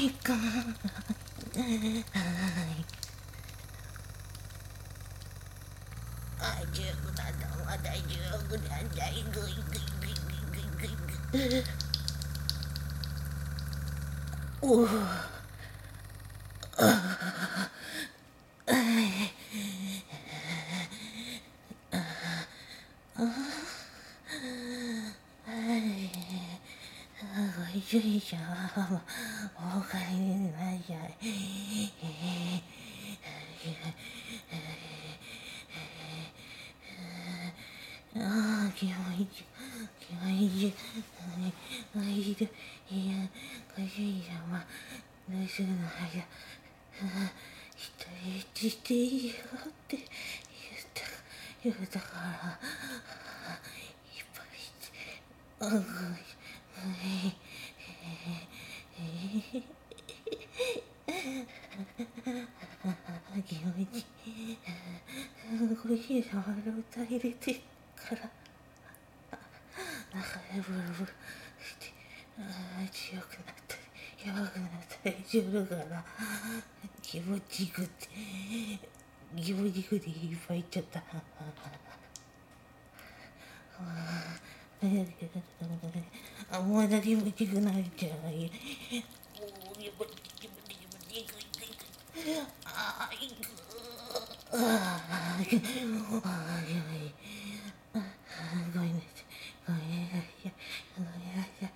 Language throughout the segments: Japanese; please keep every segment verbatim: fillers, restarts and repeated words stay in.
いかん。はい。あ、十分なんだ、まだ十分なんだ、いぐいぐいぐいぐいぐいぐいぐい。おう。ご主人様、お帰りなさい。ああ、気持ちいい、気持ちいい。おいしい、いや、ご主人様、どうするのや。一人していいよって言った、言ったから、いっぱいして、あ、ごめん、ごめん。気持ちいい。ご主人様の歌入れてから、中でブルブルして、強くなったり弱くなったりするから、気持ちよくて、気持ちよくていっぱいいっちゃった。あ、もうだけ気持ちよくなっちゃう。ああ、いく。ああ、ごめんなさい。ごめんなさい。ごめんなさい。ごめんなさい。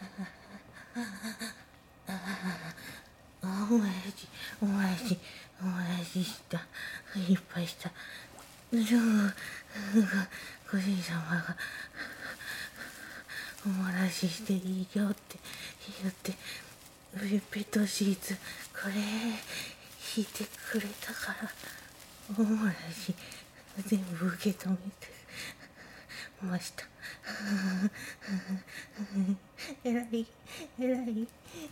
あ、お前し、お前し、お前しした。いっぱいした。そう、ご主人様が、おもらししていいよって言って、ペットシーツ、これ、引いてくれたから、おもらし、全部受け止めてました。えらい、えらい。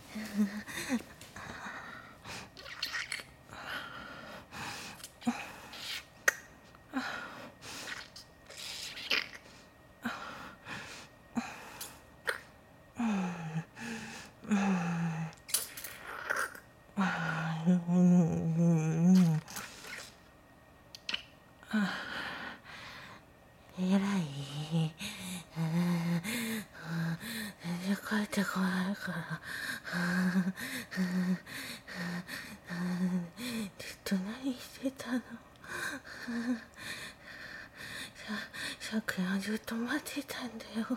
えらい。全然帰ってこないから。ずっと何してたの。さくらずっと待ってたんだよ。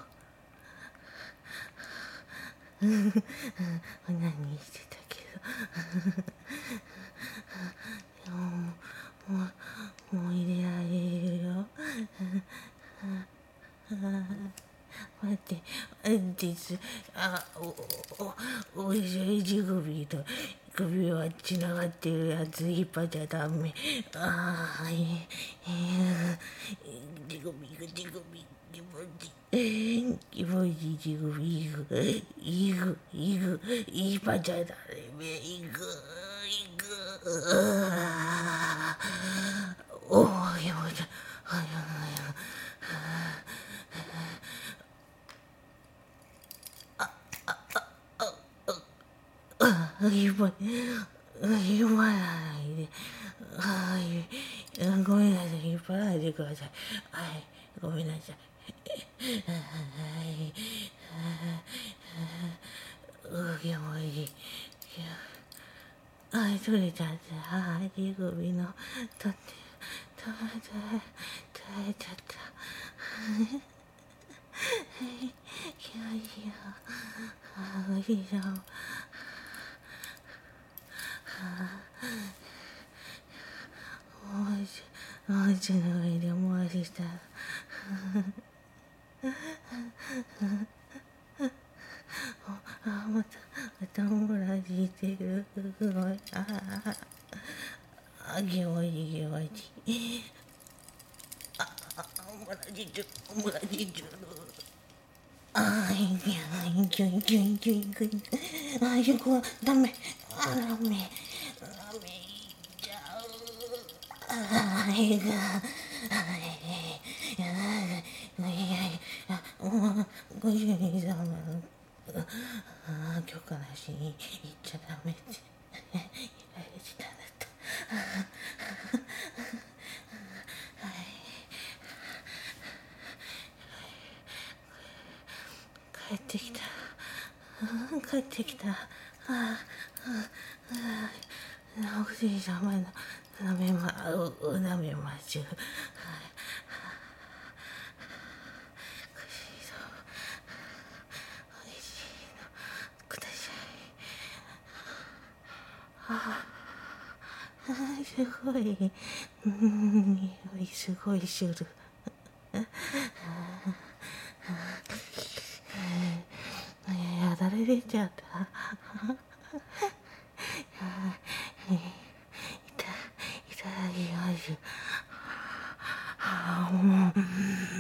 何してたけど。でももう、もう入れられるよ。待って、実、あ、お、お、おいしい地首と首はつながってるやつ引っ張っちゃダメ。ああ、いい、地首が地首、気持ちいい。気持ちいい地首、いく、いく、いく、引っ張っちゃダメ。いく、いく、おお、気持ちいい。いっぱい、引っ張らないで。はい、ごめんなさい、引っ張らないでください。はい、ごめんなさい。はい、う気持ちいい。はい、取れちゃった。はい、手首の、取って、取れ、取れちゃった。気持ちいいよ。ああ、おいしそう。もう一度、もう一度の上で回したら。あ、また、またオムラジしてる。すごい。ああ、気持ちいい、気持ちいい。ああ、オムラジ中、オムラジ中。ああ、いい、いい、いい、いい、いい、いい。ああ、よく、ダメ。あ、ダメ。ダメ。いっちゃう。ああ、いいか。ご主人様、 ああ、許可なしに行っちゃダメって言われてたんだった。帰ってきた。帰ってきた。ああ、ああ、おじいさまのなめま、うなめまちゅう。おいしいのください。ああ、すごい。うん、匂いすごいする。やだれ出ちゃった。いた、いただきます。ああ、もう。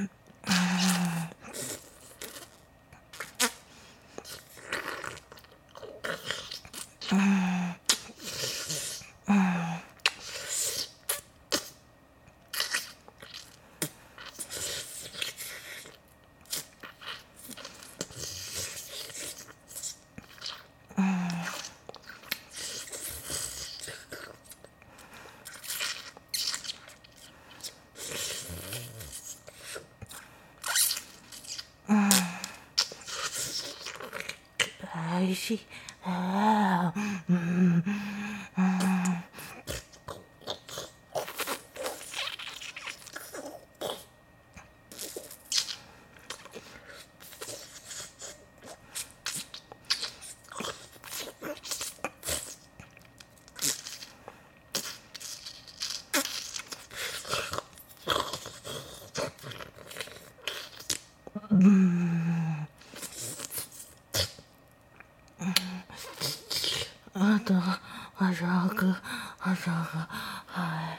おいしい。ああ、うん、うん。あと、朝く、朝が、はい。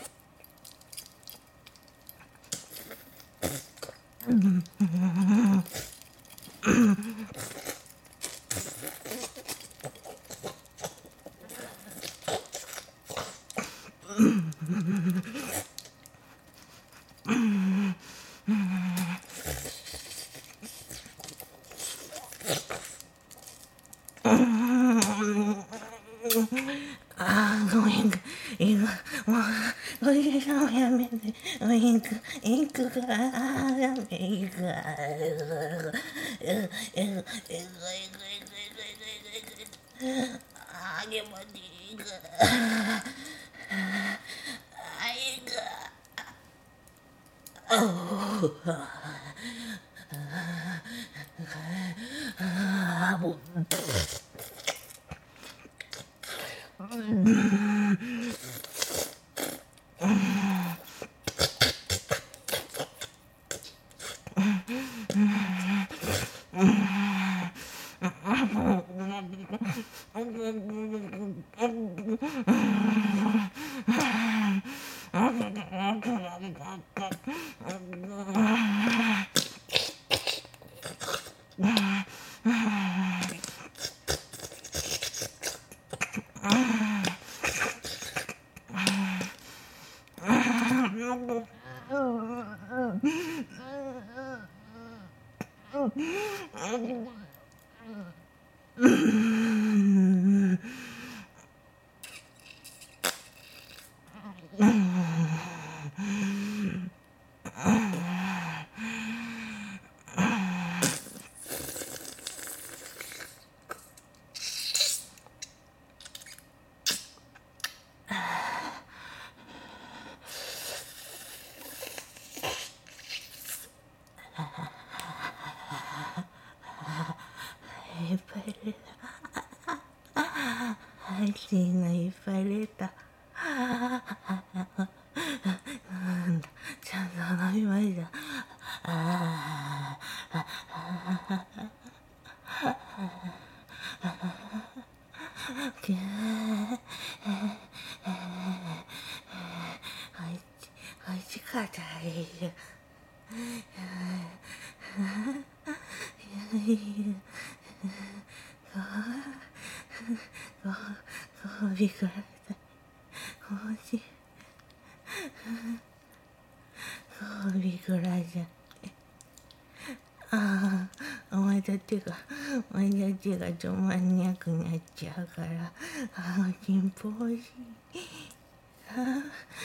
ああ、ごめん。インク、もう、おじいさんもやめて。インク、インクが、ああ、やめ、インクが、ああ、気持ちいいか。ああ、いいか。ああ、もう。いっぱい入れた。配信がいっぱい入れた。なんだ、ちゃんと飲みました。ああ、きゃー、おいち、おいしかったです。ご褒美ください。ご褒美ください。ああ、 お前だってが、お前だってが止まんにゃくなっちゃうから、ああ、進歩欲しい。ああ、ダメ、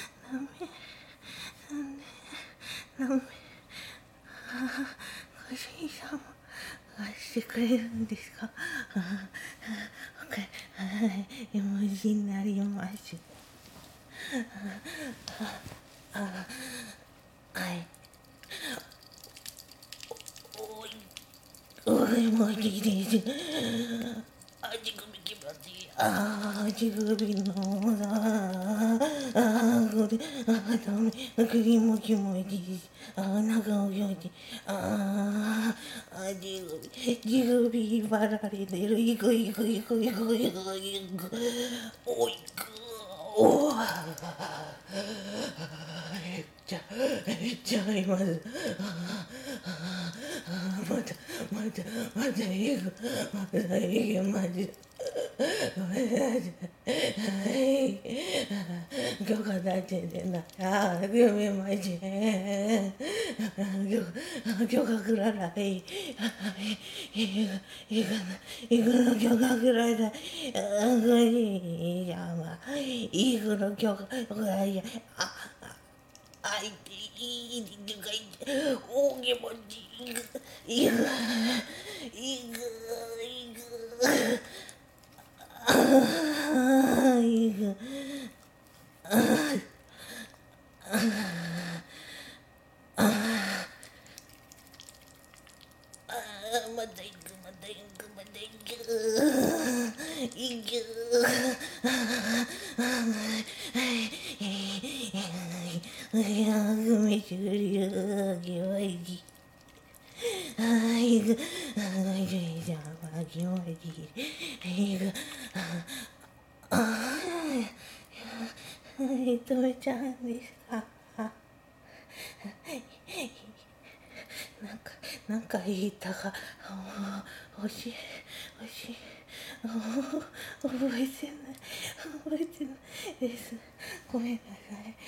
ダメ、ダメ。ああ、ご主人様、貸してくれるんですか。ああ、わかる、はい、絵文字になります。ああ、はい。おい、おい、もういいです。足首きまずい。ああ、足首のさ、ああ、これ、ああ、ダメ。首もきもいです。ああ、中をきもいて。ああ、足首、足首引っ張られてる。いくいくいくいくいくいく。おいく。おお。めっちゃ、めっちゃいます。また、また、また行く。また行きます。ごめんなさい。はい。許可出しててな。ああ、すみません。許可ください。行く、行くの、行くの許可ください。ご主人様、行くの許可ください。あ、あいて、いい、いい、大気持ち、いく、いく、いく、いく。ああ、いく。ああ、また行く、また行く、また行く。行く。いや、梅酒流気持ち。ああ、行く。ああ、ご主人様、気持ちいい。行く。ああ、認めちゃうんですか。なんか、なんか言いたが、欲しい、欲しい。覚えてない、覚えてないです。ごめんなさい。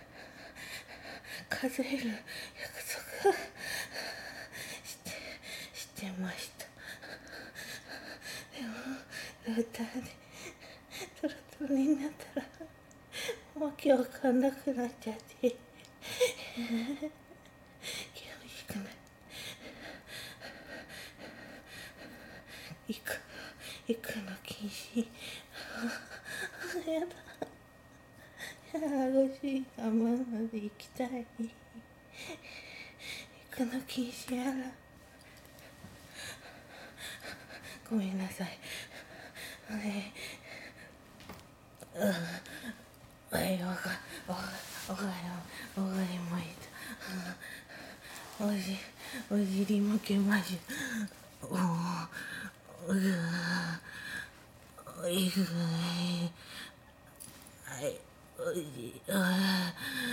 数える約束して、してました。でも、歌で、トロトロになったら、わけわかんなくなっちゃって、厳しくない。行く、行くの禁止。やだ。やだ、ご主人様まで行きたい。行くの禁止やだ。ごめんなさい。ねえ、うん。はい、わか、わか、わかりま、わかりました。おじ、お尻向けましょう。おう、う、いくね。はい、おじ、あ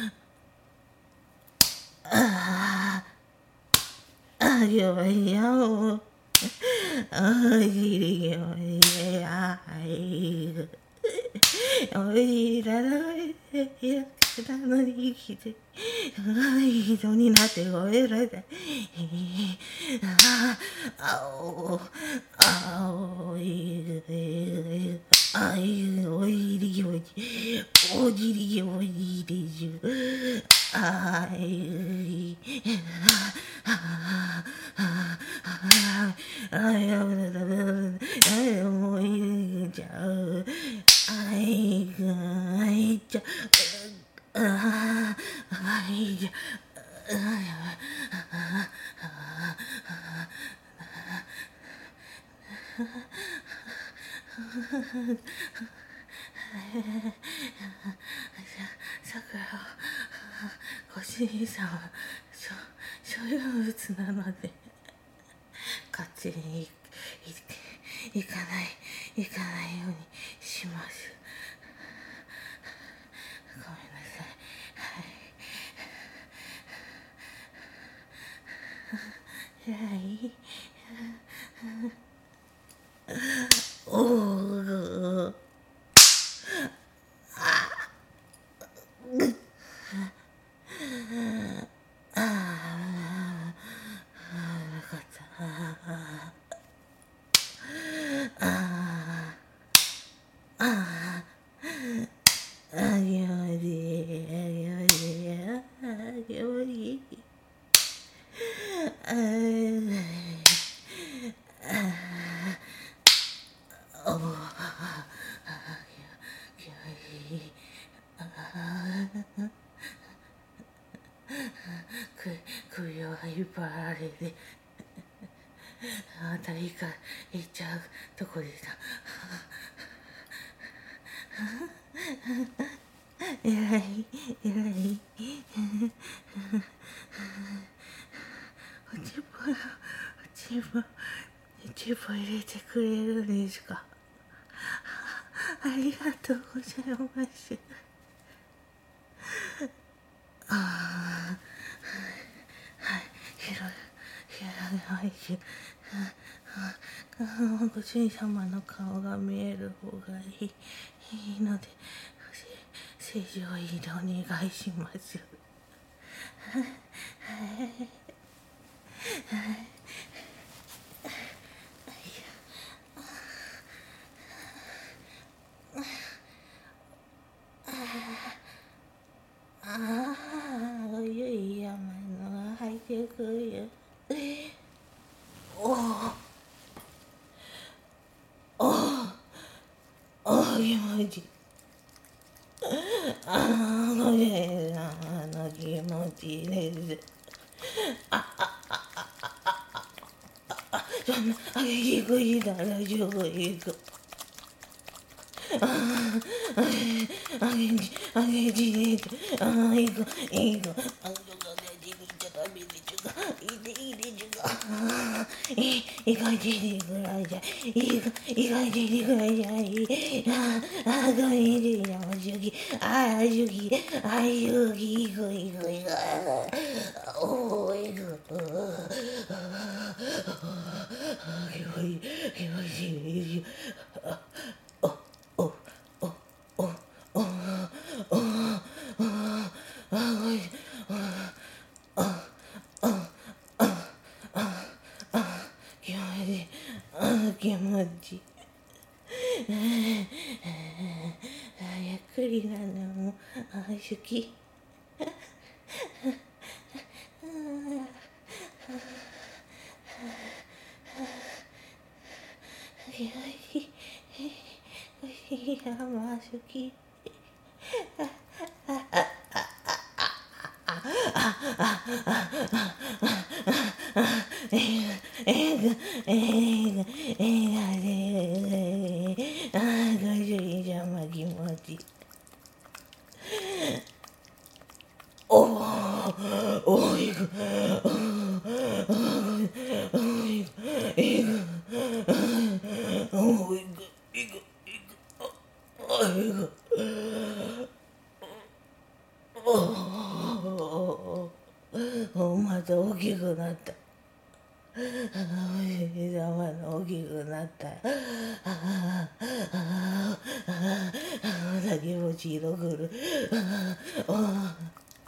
あ、あ、今日はもう、お尻がもいや、いく。おいららいやなのに生きて人になってごめんなさい。あおあおいあいおいりおじおじりおじりじゅあいああやぶだだもういちゃうあいがいちゃうああいじゃさくらご主人様所所有物なので勝手に行かない行かないようにします。ごめんなさい。はい。はい。おお。ああ。ああ。よかった。 であたりから行っちゃうとこでさえらいえらいおちぼおちぼおちぼ入れてくれるんですか。ありがとうございます。ああはい広い広いはいご主人様の顔が見える方がいいいいので正常移動お願いします。ああ、おゆい山のが入ってくるよ。おお、おお、お気持ちいい。ああ、ごめんな、あの気持ちいいです。そんな、あげきくいだらじょういく。ああ、あげじ、あげじで、ああ、いく、いく、あげがねじにちゃダメでちゅか、いでいでちゅか、ああ、い、いかじでくらいじゃ、いか、いかじでくらいじゃ、い、ああ、あがいでやましゅき、ああ、しゅき、あしゅき、いく、いく、いく、おー、いく、気持ちいい、気持ちいい、お、お、お、お、お、お、お、気持ちいい、気持ちいい。ゆっくりなのも好き。いや、まあ好き。えが、えが、えが、えがで、ああ、ご主人様気持ちいい。おお、おいく、おいく、いく、おいく、いく、いく、おいく、おお、また大きくなった。おじさまの大きくなった。ああ、ああ、ああ、また気持ちいいのくる。ああ、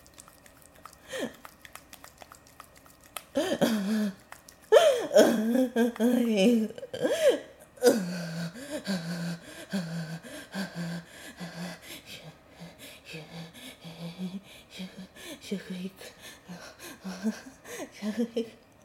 食育、食育。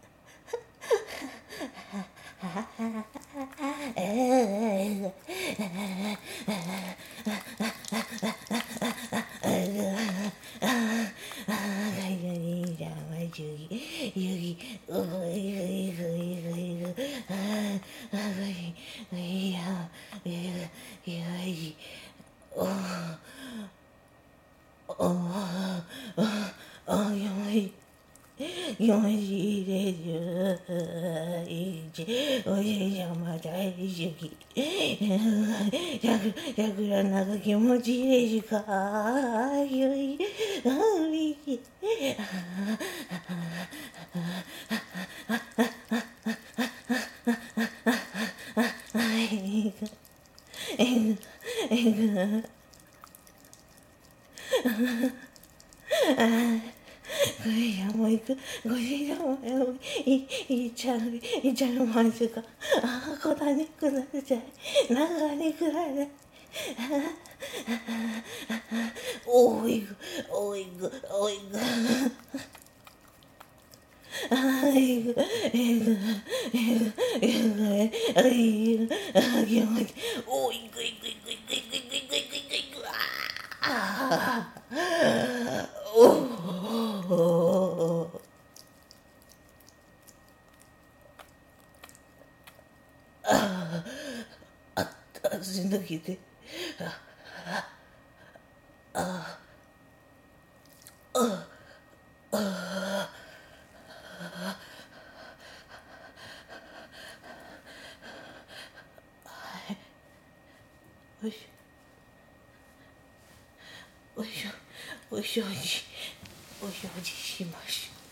気持ちいいです。いいち、おじいちゃま大好き。さくらなんか気持ちいいですか。ゆい、うり。えぐ、えぐ、えぐ。ご主人も行く。ご主人もい、いっちゃう、いっちゃうますか。ああ、こだねください。長ねください。おいぐ、おいぐ、おいぐ。あいぐ、えぐ、えぐ、えぐ、あいぐ、あ気持ち、おいぐいぐいぐいぐいぐいぐいぐいぐいぐいぐああ、おお。 しんどきて、ああああああおいしょおいしょおいしょおじおいしょおじしましょ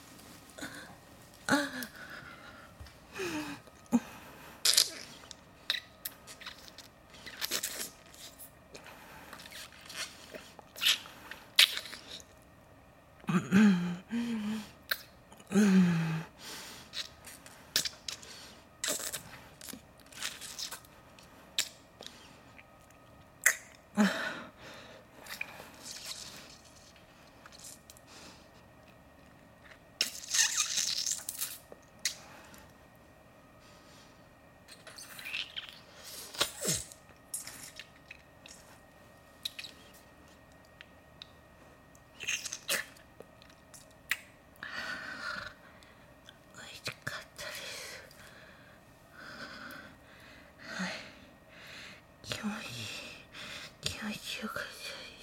気持ちいい気持ちよかった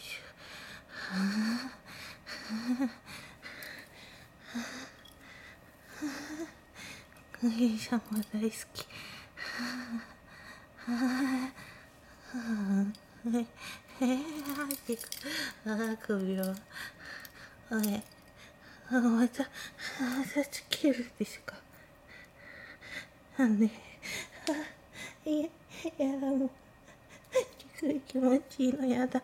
です。さんも大好き。ええあ首をえあまたまたつけるんですか。なんであいややだもう気持ちいいのやだ。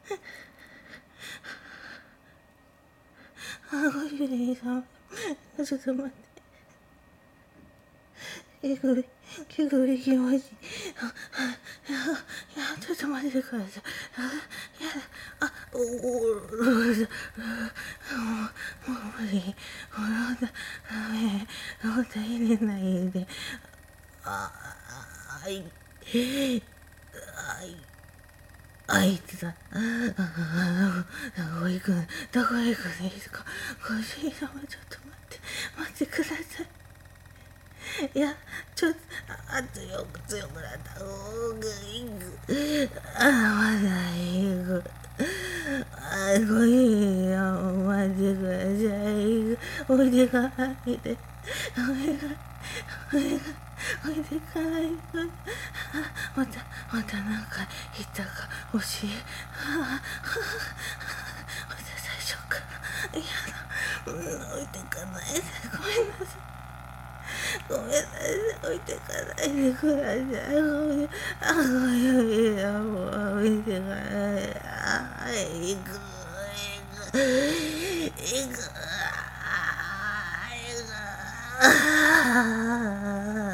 あご主人さんちょっと待って。えぐい、えぐい気持ちいい。あ、いや、いや、ちょっと待ってください。あ、やだ、あ、おお、もう、もう無理。もうだ、ダメ。もう入れないで。あ、あい、あい、あいつだ。あ、どこ行くん、どこ行くんですか。ご主人様、ちょっと待って、待ってください。いや、ちょっと、あ、強く強くなった方がいい。あ、まだいく。あ、ごいよ、待ってください。置いてかないで。お願い、お願い、置いてかないで。あ、また、またなんか言ったか、欲しい。あ、また最初から。いや、置いてかないで。ごめんなさい。ごめんなさい、置いてかないでください。ごめん、あ、ごめん、いや、もう置いてかない。あ、行く、行く、行く、あ、行く、あ。